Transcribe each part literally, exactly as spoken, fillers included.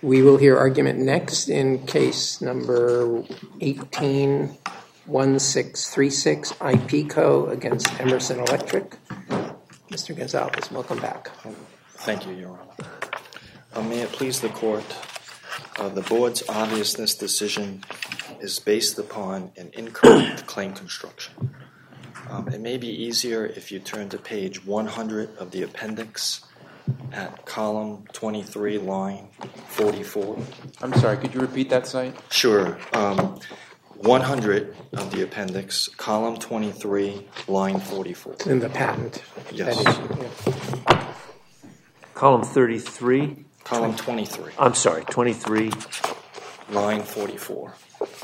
We will hear argument next in case number eighteen one six three six, IPECO against Emerson Electric. Mister Gonzalez, welcome back. Thank you, Your Honor. Uh, may it please the Court, uh, the Board's obviousness decision is based upon an incorrect claim construction. Um, it may be easier if you turn to page one hundred of the appendix at column twenty-three, line forty-four. I'm sorry, could you repeat that site? Sure. Um, one hundred of the appendix, column twenty-three, line forty-four. It's in the patent. Yes. That issue, yeah. Column thirty-three? Column twenty-three. I'm sorry, twenty-three. Line forty-four.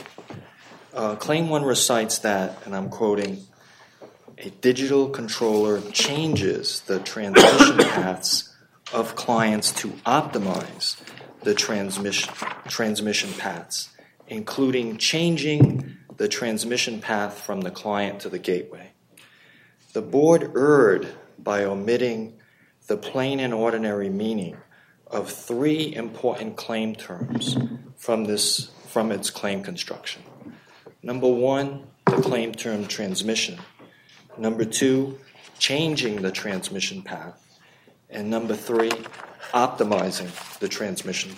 Uh, claim one recites that, and I'm quoting, a digital controller changes the transmission paths of clients to optimize the transmission, transmission paths, including changing the transmission path from the client to the gateway. The Board erred by omitting the plain and ordinary meaning of three important claim terms from this from its claim construction. Number one, the claim term transmission. Number two, changing the transmission path. And number three, optimizing the transmission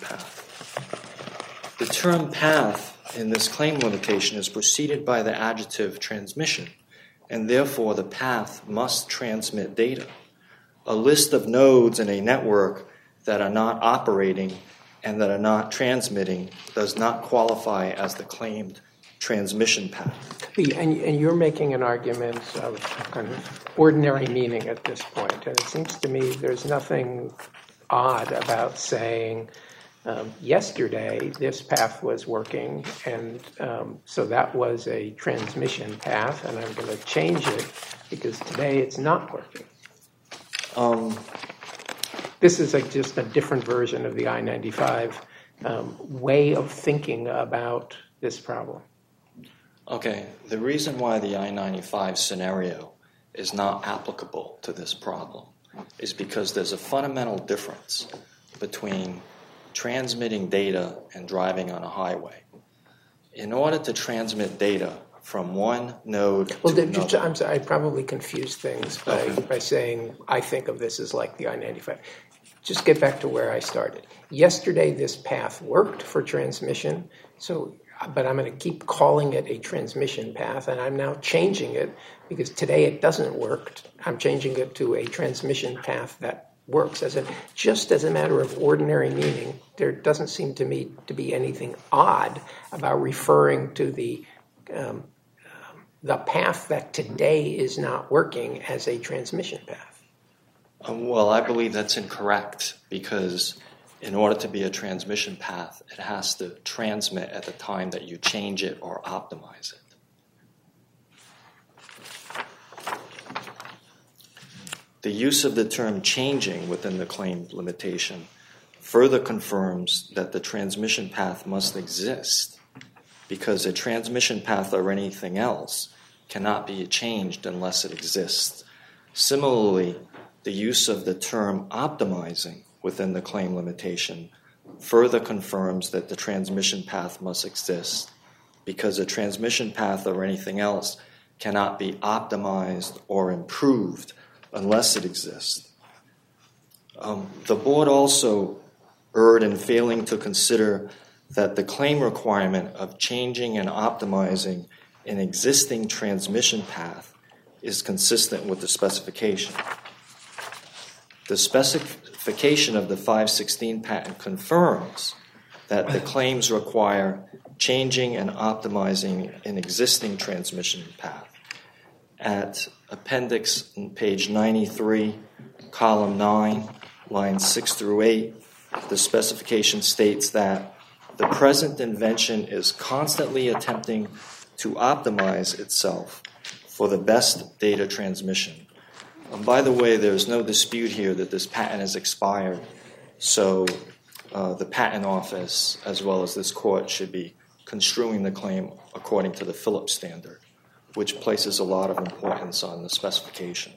path. The term path in this claim limitation is preceded by the adjective transmission, and therefore the path must transmit data. A list of nodes in a network that are not operating and that are not transmitting does not qualify as the claimed transmission path. And, and you're making an argument of kind of ordinary meaning at this point, and it seems to me there's nothing odd about saying um, yesterday this path was working, and um, so that was a transmission path, and I'm going to change it because today it's not working. Um, this is a, just a different version of the I ninety-five um, way of thinking about this problem. Okay, the reason why the I ninety-five scenario is not applicable to this problem is because there's a fundamental difference between transmitting data and driving on a highway. In order to transmit data from one node well, to just, another... I'm sorry, I probably confused things by, okay. by saying I think of this as like the I ninety-five. Just get back to where I started. Yesterday this path worked for transmission, so but I'm going to keep calling it a transmission path, and I'm now changing it because today it doesn't work. I'm changing it to a transmission path that works. As a, just as a matter of ordinary meaning, there doesn't seem to me to be anything odd about referring to the um, um, the path that today is not working as a transmission path. Um, well, I believe that's incorrect because in order to be a transmission path, it has to transmit at the time that you change it or optimize it. The use of the term changing within the claim limitation further confirms that the transmission path must exist because a transmission path or anything else cannot be changed unless it exists. Similarly, the use of the term optimizing within the claim limitation further confirms that the transmission path must exist because a transmission path or anything else cannot be optimized or improved unless it exists. Um, the Board also erred in failing to consider that the claim requirement of changing and optimizing an existing transmission path is consistent with the specification. The specification of the five sixteen patent confirms that the claims require changing and optimizing an existing transmission path. At appendix page ninety-three, column nine, lines six through eight, the specification states that the present invention is constantly attempting to optimize itself for the best data transmission. And by the way, there's no dispute here that this patent has expired, so uh, the Patent Office, as well as this court, should be construing the claim according to the Phillips standard, which places a lot of importance on the specification.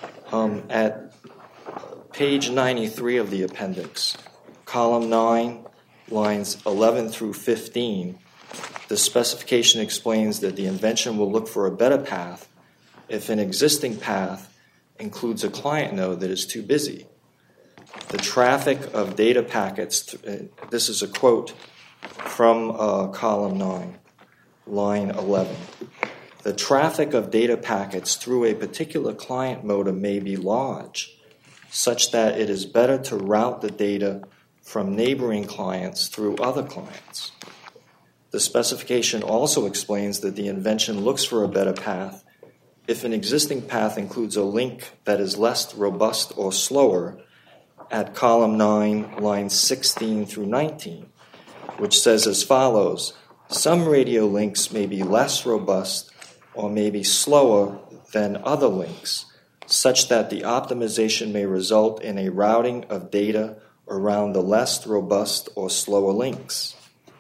Um, at page ninety-three of the appendix, column nine, lines eleven through fifteen, the specification explains that the invention will look for a better path if an existing path includes a client node that is too busy. The traffic of data packets, this is a quote from uh, column nine, line eleven. The traffic of data packets through a particular client modem may be large, such that it is better to route the data from neighboring clients through other clients. The specification also explains that the invention looks for a better path if an existing path includes a link that is less robust or slower at column nine, lines sixteen through nineteen, which says as follows: some radio links may be less robust or may be slower than other links, such that the optimization may result in a routing of data around the less robust or slower links.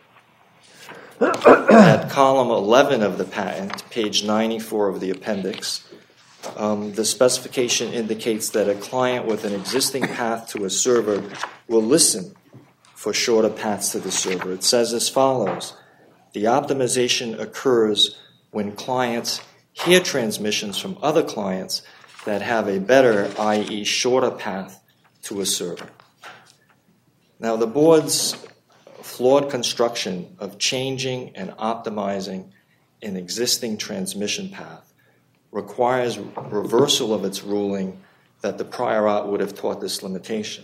At column eleven of the patent, page ninety-four of the appendix, um, the specification indicates that a client with an existing path to a server will listen for shorter paths to the server. It says as follows: the optimization occurs when clients hear transmissions from other clients that have a better, that is shorter path to a server. Now, the board's flawed construction of changing and optimizing an existing transmission path requires reversal of its ruling that the prior art would have taught this limitation.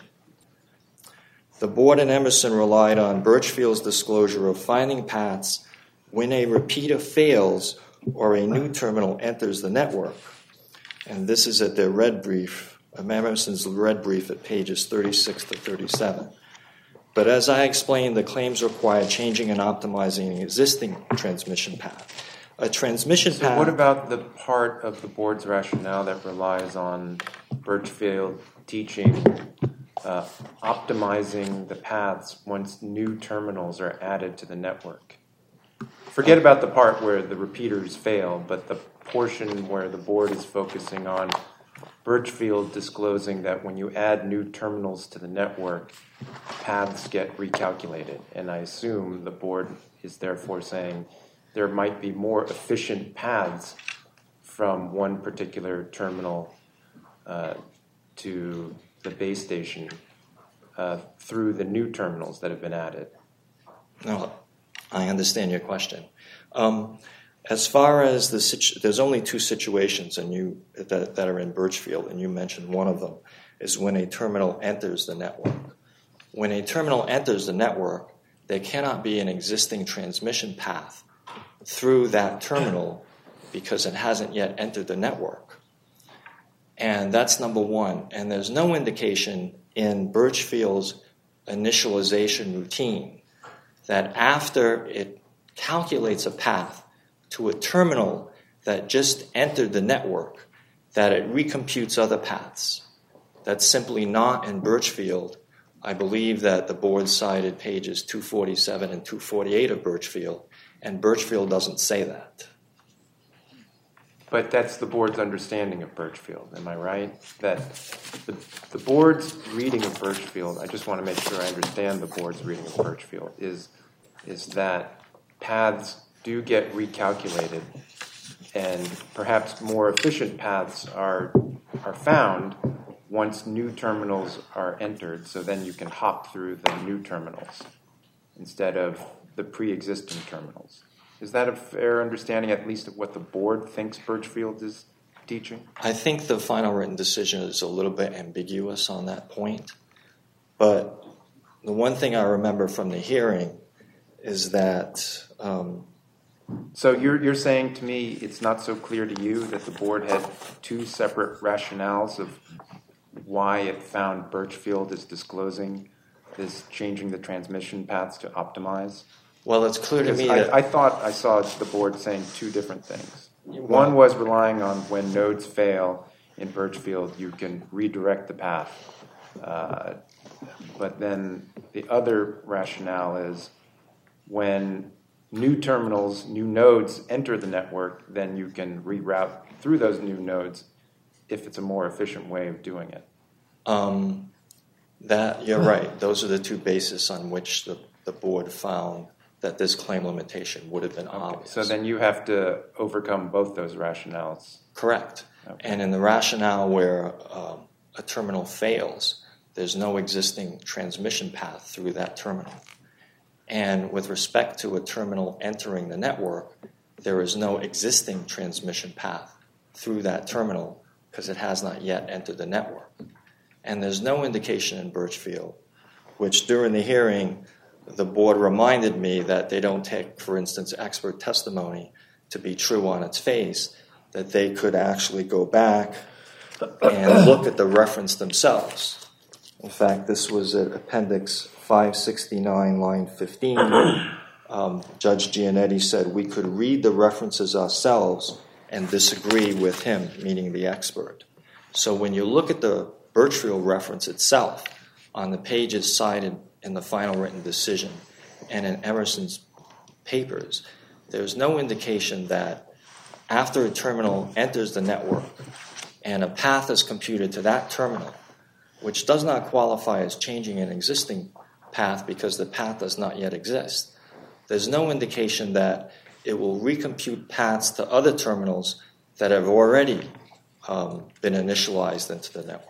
The board and Emerson relied on Birchfield's disclosure of finding paths when a repeater fails or a new terminal enters the network. And this is at their red brief, Emerson's red brief at pages thirty-six to thirty-seven. But as I explained, the claims require changing and optimizing an existing transmission path. A transmission so path... what about the part of the board's rationale that relies on Birchfield teaching uh, optimizing the paths once new terminals are added to the network? Forget about the part where the repeaters fail, but the portion where the board is focusing on Birchfield disclosing that when you add new terminals to the network, paths get recalculated. And I assume the board is therefore saying there might be more efficient paths from one particular terminal uh, to the base station uh, through the new terminals that have been added. No, I understand your question. Um, as far as the situ- there's only two situations, and you that, that are in Birchfield, and you mentioned one of them is when a terminal enters the network. When a terminal enters the network, there cannot be an existing transmission path through that terminal because it hasn't yet entered the network. And that's number one. And there's no indication in Birchfield's initialization routine that after it calculates a path to a terminal that just entered the network, that it recomputes other paths. That's simply not in Birchfield. I believe that the board cited pages two forty-seven and two forty-eight of Birchfield, and Birchfield doesn't say that. But that's the board's understanding of Birchfield, am I right? That the, the board's reading of Birchfield, I just want to make sure I understand the board's reading of Birchfield, is, is that paths do get recalculated and perhaps more efficient paths are, are found once new terminals are entered, so then you can hop through the new terminals instead of the pre-existing terminals. Is that a fair understanding, at least, of what the board thinks Birchfield is teaching? I think the final written decision is a little bit ambiguous on that point. But the one thing I remember from the hearing is that... Um, so you're, you're saying to me it's not so clear to you that the board had two separate rationales of why it found Birchfield is disclosing this changing the transmission paths to optimize? Well, it's clear to me I, that... I thought I saw the board saying two different things. One was relying on when nodes fail in Birchfield, you can redirect the path. Uh, but then the other rationale is when new terminals, new nodes enter the network, then you can reroute through those new nodes if it's a more efficient way of doing it. Um, that you're right. Those are the two bases on which the the board found that this claim limitation would have been Okay, obvious. so then you have to overcome both those rationales. Correct. Okay. And in the rationale where um, a terminal fails, there's no existing transmission path through that terminal. And with respect to a terminal entering the network, there is no existing transmission path through that terminal because it has not yet entered the network. And there's no indication in Birchfield, which during the hearing, the board reminded me that they don't take, for instance, expert testimony to be true on its face, that they could actually go back and look at the reference themselves. In fact, this was at Appendix five sixty-nine, line fifteen. Um, Judge Gianetti said we could read the references ourselves and disagree with him, meaning the expert. So when you look at the Birchfield reference itself on the pages cited in the final written decision and in Emerson's papers, there's no indication that after a terminal enters the network and a path is computed to that terminal, which does not qualify as changing an existing path because the path does not yet exist, there's no indication that it will recompute paths to other terminals that have already um, been initialized into the network.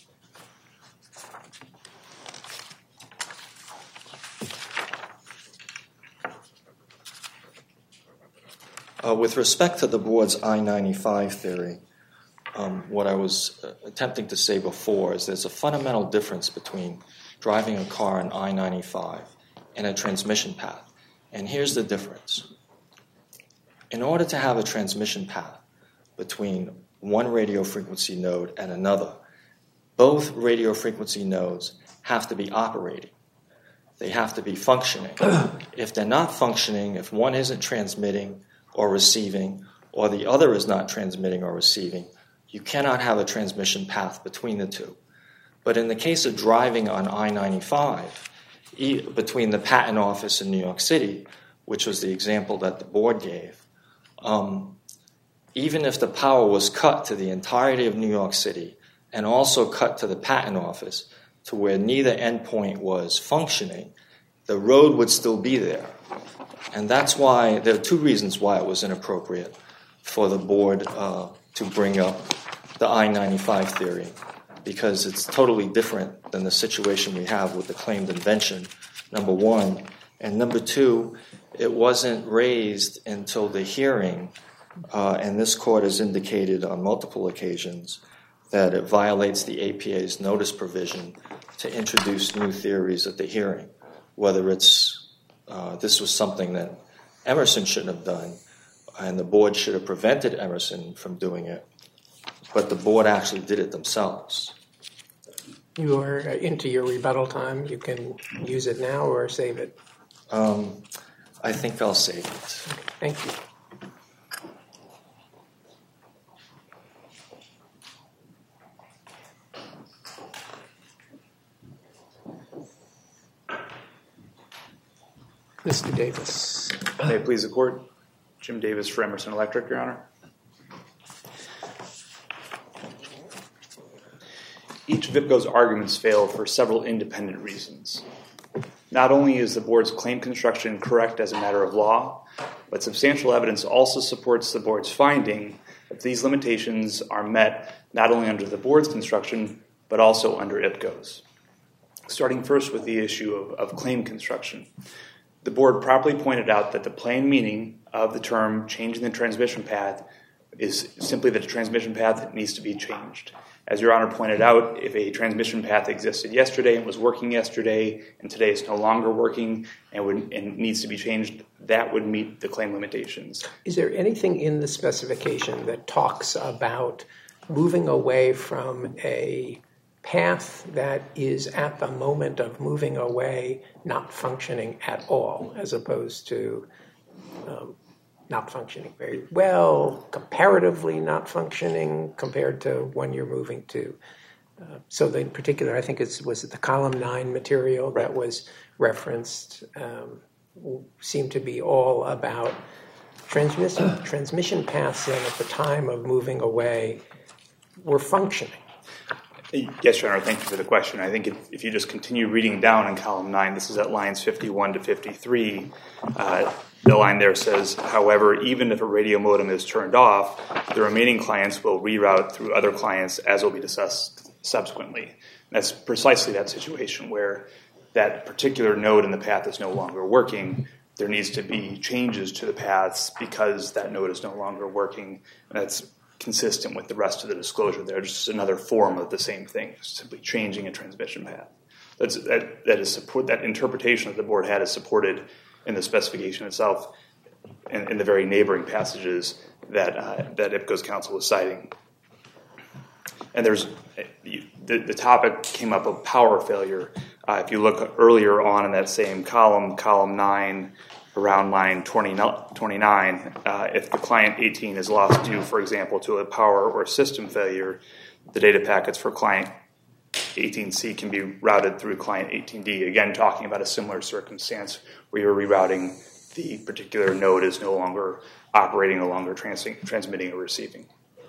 Uh, with respect to the board's I ninety-five theory, um, what I was uh, attempting to say before is there's a fundamental difference between driving a car on I ninety-five and a transmission path. And here's the difference. In order to have a transmission path between one radio frequency node and another, both radio frequency nodes have to be operating. They have to be functioning. If they're not functioning, if one isn't transmitting or receiving, or the other is not transmitting or receiving, you cannot have a transmission path between the two. But in the case of driving on I ninety-five, e- between the patent office in New York City, which was the example that the board gave, um, even if the power was cut to the entirety of New York City and also cut to the patent office to where neither endpoint was functioning, the road would still be there. And that's why, there are two reasons why it was inappropriate for the board uh, to bring up the I ninety-five theory, because it's totally different than the situation we have with the claimed invention, number one. And number two, it wasn't raised until the hearing, uh, and this court has indicated on multiple occasions that it violates the A P A's notice provision to introduce new theories at the hearing, whether it's Uh, this was something that Emerson shouldn't have done, and the board should have prevented Emerson from doing it, but the board actually did it themselves. You are into your rebuttal time. You can use it now or save it. Um, I think I'll save it. Okay, thank you. Mister Davis. May it please the court. Jim Davis for Emerson Electric, Your Honor. Each of IPCO's arguments fail for several independent reasons. Not only is the board's claim construction correct as a matter of law, but substantial evidence also supports the board's finding that these limitations are met not only under the board's construction, but also under IPCO's. Starting first with the issue of, of claim construction. The board properly pointed out that the plain meaning of the term changing the transmission path is simply that a transmission path needs to be changed. As Your Honor pointed out, if a transmission path existed yesterday and was working yesterday and today is no longer working and, would, and needs to be changed, that would meet the claim limitations. Is there anything in the specification that talks about moving away from a path that is at the moment of moving away not functioning at all, as opposed to um, not functioning very well, comparatively not functioning compared to when you're moving to? Uh, so the, in particular, I think it was the column nine material that was referenced um, seemed to be all about transmission, transmission paths that at the time of moving away were functioning. Yes, Your Honor, thank you for the question. I think if, if you just continue reading down in column nine, this is at lines fifty-one to fifty-three, uh, the line there says, however, even if a radio modem is turned off, the remaining clients will reroute through other clients as will be discussed subsequently. And that's precisely that situation where that particular node in the path is no longer working. There needs to be changes to the paths because that node is no longer working. And that's consistent with the rest of the disclosure there. Just another form of the same thing, simply changing a transmission path. That's, that, that, is support, that interpretation that the board had is supported in the specification itself and in the very neighboring passages that, uh, that I P C O's counsel was citing. And there's the, the topic came up of power failure. Uh, if you look earlier on in that same column, column nine, around line twenty, twenty-nine, uh, if the client eighteen is lost due, for example, to a power or system failure, the data packets for client eighteen C can be routed through client eighteen D, again talking about a similar circumstance where you're rerouting the particular node is no longer operating, no longer trans- transmitting or receiving.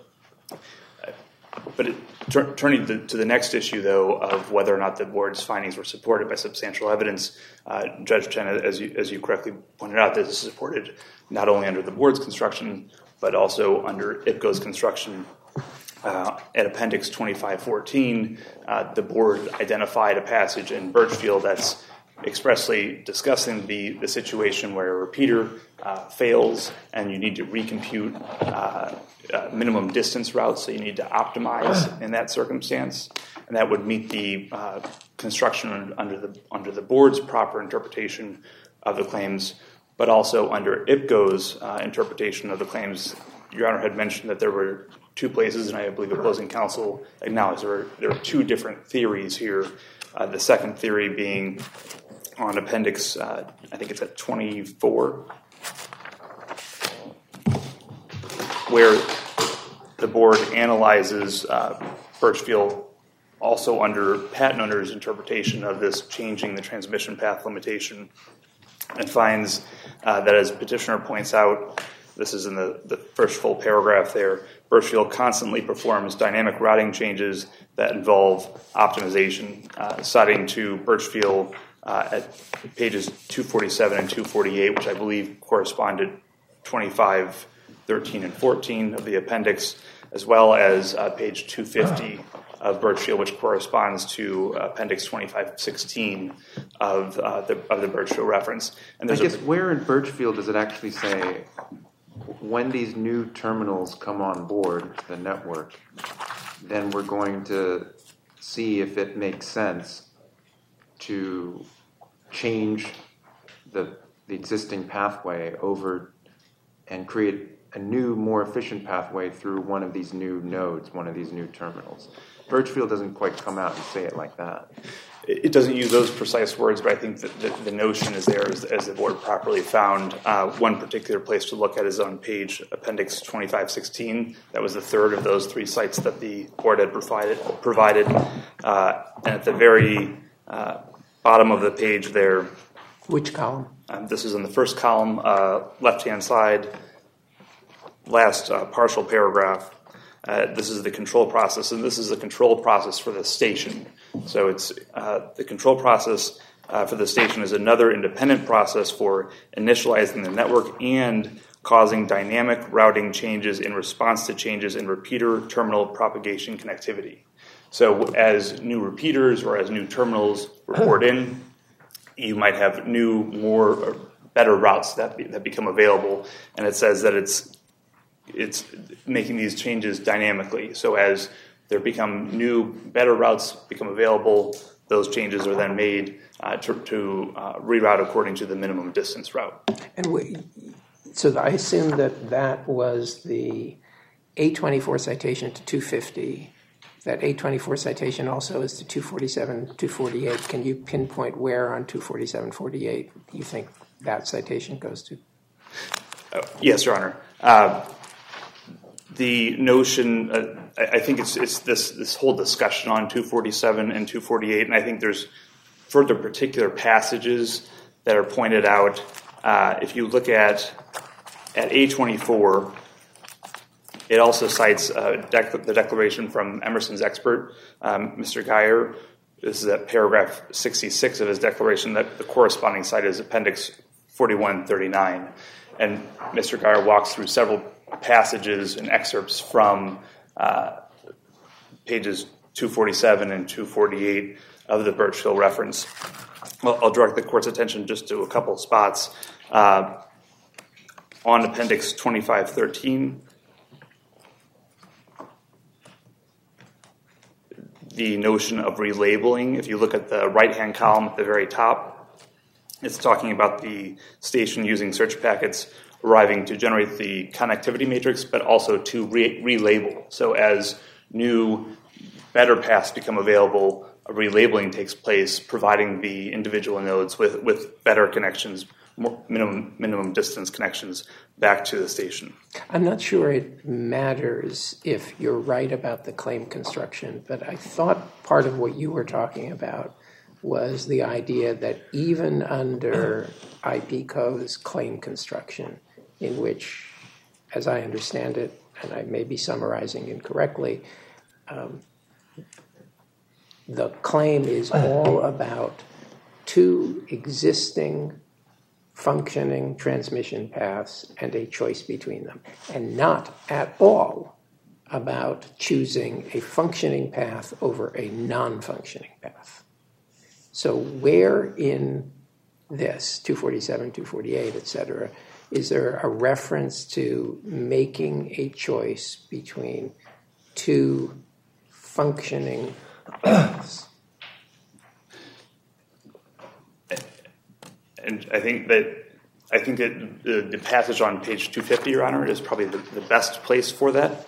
But it, tur- turning to, to the next issue, though, of whether or not the board's findings were supported by substantial evidence, uh, Judge Chen, as you, as you correctly pointed out, this is supported not only under the board's construction, but also under I P C O's construction. Uh, at Appendix twenty-five fourteen, uh, the board identified a passage in Birchfield that's expressly discussing the, the situation where a repeater uh, fails and you need to recompute uh, uh, minimum distance routes, so you need to optimize in that circumstance, and that would meet the uh, construction under the under the board's proper interpretation of the claims, but also under I P C O's uh, interpretation of the claims. Your Honor had mentioned that there were two places, and I believe opposing counsel acknowledged there were, there are two different theories here. Uh, the second theory being on Appendix, uh, I think it's at twenty-four, where the board analyzes uh, Birchfield also under patent owner's interpretation of this changing the transmission path limitation, and finds uh, that, as petitioner points out, this is in the, the first full paragraph there, Birchfield constantly performs dynamic routing changes that involve optimization, uh, citing to Birchfield uh, at pages two forty-seven and two forty-eight, which I believe corresponded twenty-five, thirteen, and fourteen of the appendix, as well as uh, page two fifty of Birchfield, which corresponds to appendix twenty-five sixteen of, uh, the, of the Birchfield reference. And I there's guess a, where in Birchfield does it actually say when these new terminals come on board the network, then we're going to see if it makes sense to change the, the existing pathway over and create a new, more efficient pathway through one of these new nodes, one of these new terminals. Birchfield doesn't quite come out and say it like that. It doesn't use those precise words, but I think that the, the notion is there as, as the board properly found. Uh, one particular place to look at is on page appendix twenty-five sixteen. That was the third of those three sites that the board had provided. provided. Uh, and at the very uh, bottom of the page there. Which column? Um, this is in the first column, uh, left-hand side, last uh, partial paragraph. Uh, this is the control process, and this is the control process for the station. So it's uh, the control process uh, for the station is another independent process for initializing the network and causing dynamic routing changes in response to changes in repeater terminal propagation connectivity. So as new repeaters or as new terminals report in, you might have new, more, or better routes that be, that become available, and it says that it's it's making these changes dynamically. So as there become new, better routes become available, those changes are then made uh, to, to uh, reroute according to the minimum distance route. And we, so I assume that that was the eight twenty-four citation to two fifty. That eight twenty-four citation also is to two forty-seven, two forty-eight. Can you pinpoint where on two forty-seven, forty-eight you think that citation goes to? Uh, yes, Your Honor. Uh, The notion, uh, I think it's it's this this whole discussion on two forty-seven and two forty-eight, and I think there's further particular passages that are pointed out. Uh, if you look at at A twenty-four, It also cites uh, dec- the declaration from Emerson's expert, um, Mister Geyer. This is at paragraph sixty-six of his declaration. That the corresponding site is Appendix forty-one thirty-nine. And Mister Geyer walks through several passages and excerpts from uh, pages two forty-seven and two forty-eight of the Birchfield reference. Well, I'll direct the court's attention just to a couple of spots. Uh, on Appendix twenty-five thirteen, the notion of relabeling, if you look at the right-hand column at the very top, it's talking about the station using search packets arriving to generate the connectivity matrix, but also to re- relabel. So as new, better paths become available, a relabeling takes place, providing the individual nodes with, with better connections, more minimum minimum distance connections back to the station. I'm not sure it matters if you're right about the claim construction, but I thought part of what you were talking about was the idea that even under I P C O's claim construction, in which, as I understand it, and I may be summarizing incorrectly, um, the claim is all about two existing functioning transmission paths and a choice between them, and not at all about choosing a functioning path over a non-functioning path. So where in this, two forty-seven, two forty-eight, et cetera, is there a reference to making a choice between two functioning paths? And I think that I think that the, the passage on page two fifty, Your Honor, is probably the, the best place for that.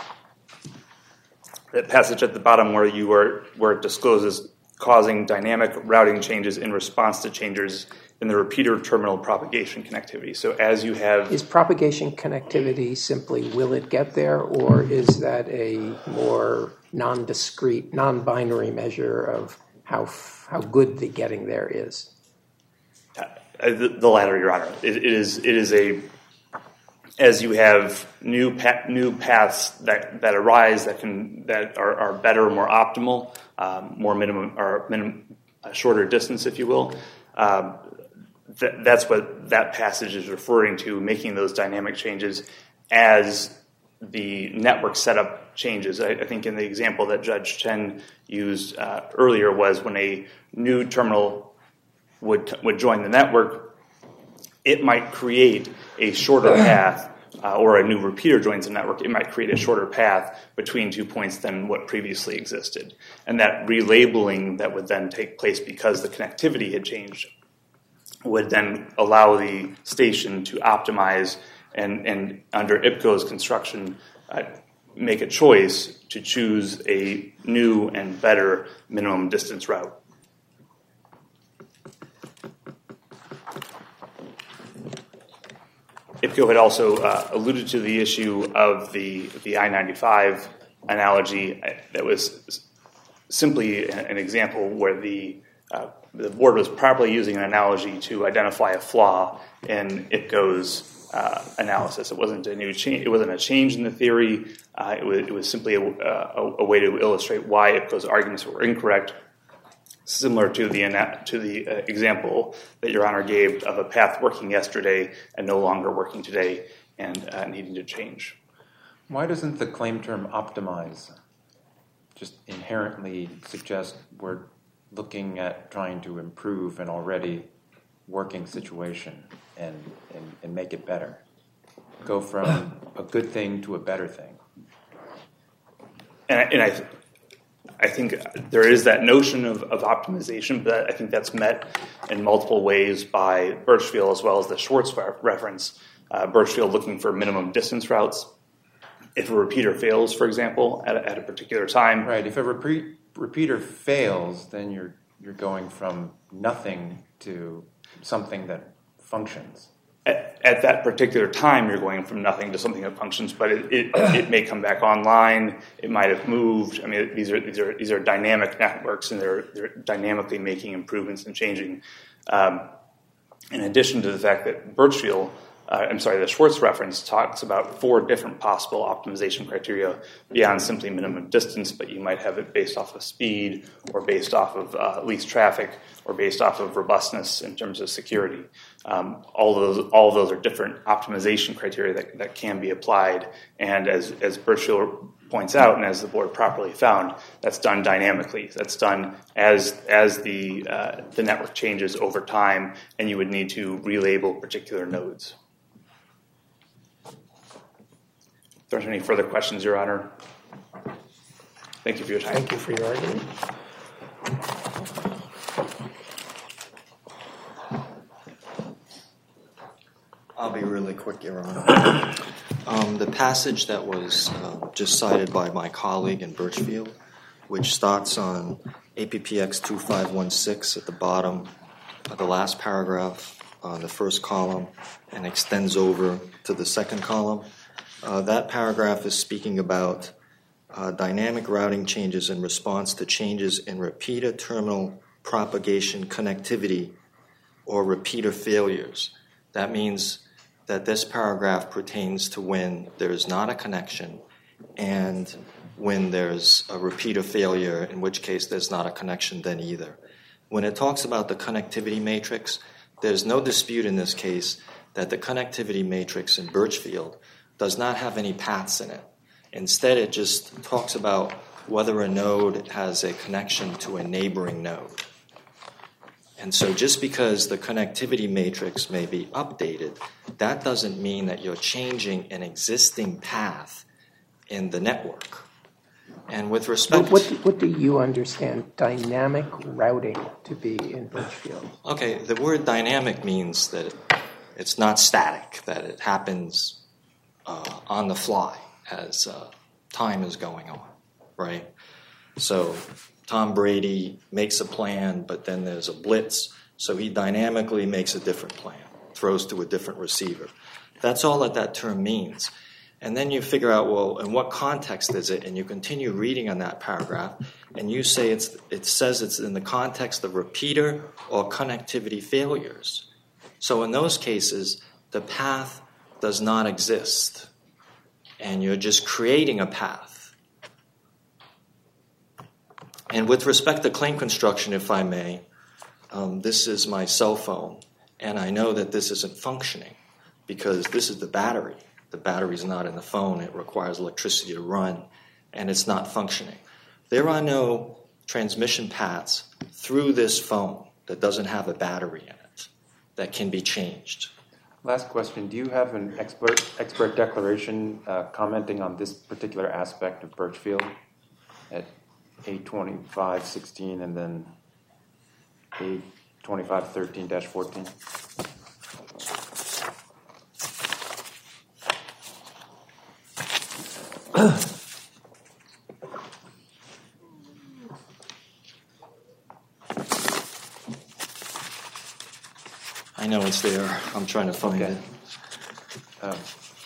That passage at the bottom where you are where it discloses causing dynamic routing changes in response to changes in the repeater terminal propagation connectivity. So as you have... Is propagation connectivity simply will it get there, or is that a more non-discrete, non-binary measure of how how good the getting there is? Uh, the, the latter, Your Honor. It, it is it is a... As you have new pa- new paths that, that arise that can that are, are better, more optimal, um, more minimum or minimum, uh, shorter distance, if you will. Um, th- that's what that passage is referring to, making those dynamic changes as the network setup changes. I, I think in the example that Judge Chen used uh, earlier was when a new terminal would would join the network, it might create a shorter path, uh, or a new repeater joins the network, it might create a shorter path between two points than what previously existed. And that relabeling that would then take place because the connectivity had changed would then allow the station to optimize and, and under I P C O's construction, uh, make a choice to choose a new and better minimum distance route. I P C O had also uh, alluded to the issue of the, the I ninety-five analogy. That was simply an example where the uh, the board was properly using an analogy to identify a flaw in I P C O's uh, analysis. It wasn't a new change. It wasn't a change in the theory. Uh, it was it was simply a, a, a way to illustrate why I P C O's arguments were incorrect. Similar to the to the uh, example that Your Honor gave of a path working yesterday and no longer working today and uh, needing to change. Why doesn't the claim term optimize just inherently suggest we're looking at trying to improve an already working situation and, and, and make it better? Go from a good thing to a better thing. And, and I I think there is that notion of, of optimization, but I think that's met in multiple ways by Birchfield as well as the Schwartz reference. Uh, Birchfield looking for minimum distance routes. If a repeater fails, for example, at a, at a particular time. Right. If a repeat, repeater fails, then you're you're going from nothing to something that functions. At, at that particular time, you're going from nothing to something that functions, but it, it, it may come back online. It might have moved. I mean, these are these are these are dynamic networks, and they're they're dynamically making improvements and changing. Um, in addition to the fact that Birchfield uh, I'm sorry, the Schwartz reference talks about four different possible optimization criteria beyond simply minimum distance, but you might have it based off of speed or based off of uh, least traffic or based off of robustness in terms of security. Um, all those all of those are different optimization criteria that, that can be applied, and as, as Birchfield points out, and as the board properly found, that's done dynamically. That's done as as the uh, the network changes over time, and you would need to relabel particular nodes. If there's any further questions, Your Honor, thank you for your time. Thank you for your argument. I'll be really quick, Your Honor. Um, the passage that was uh, just cited by my colleague in Birchfield, which starts on A P P X two five one six at the bottom of the last paragraph on the first column and extends over to the second column, uh, that paragraph is speaking about uh, dynamic routing changes in response to changes in repeater terminal propagation connectivity or repeater failures. That means that this paragraph pertains to when there is not a connection and when there's a repeater failure, in which case there's not a connection then either. When it talks about the connectivity matrix, there's no dispute in this case that the connectivity matrix in Birchfield does not have any paths in it. Instead, it just talks about whether a node has a connection to a neighboring node. And so just because the connectivity matrix may be updated, that doesn't mean that you're changing an existing path in the network. And with respect... What, what, what do you understand dynamic routing to be in Birchfield? Okay, the word dynamic means that it, it's not static, that it happens uh, on the fly as uh, time is going on, right? So Tom Brady makes a plan, but then there's a blitz, so he dynamically makes a different plan, throws to a different receiver. That's all that that term means. And then you figure out, well, in what context is it? And you continue reading on that paragraph, and you say it's, it says it's in the context of repeater or connectivity failures. So in those cases, the path does not exist, and you're just creating a path. And with respect to claim construction, if I may, um, this is my cell phone, and I know that this isn't functioning because this is the battery. The battery's not in the phone. It requires electricity to run, and it's not functioning. There are no transmission paths through this phone that doesn't have a battery in it that can be changed. Last question. Do you have an expert, expert declaration uh, commenting on this particular aspect of Birchfield at A twenty-five sixteen and then A twenty-five thirteen dash fourteen? I know it's there. I'm trying to find Okay. it. Um,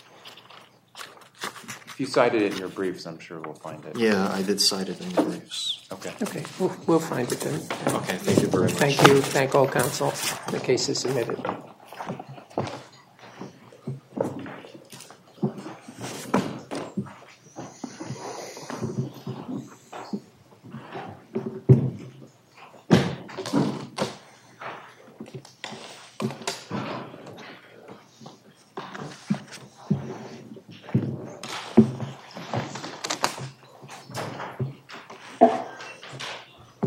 if you cited it in your briefs, I'm sure we'll find it. Yeah, I did cite it in the briefs. Okay. Okay, we'll, we'll find it then. Okay, thank you very much. Thank you. Thank all counsel. The case is submitted.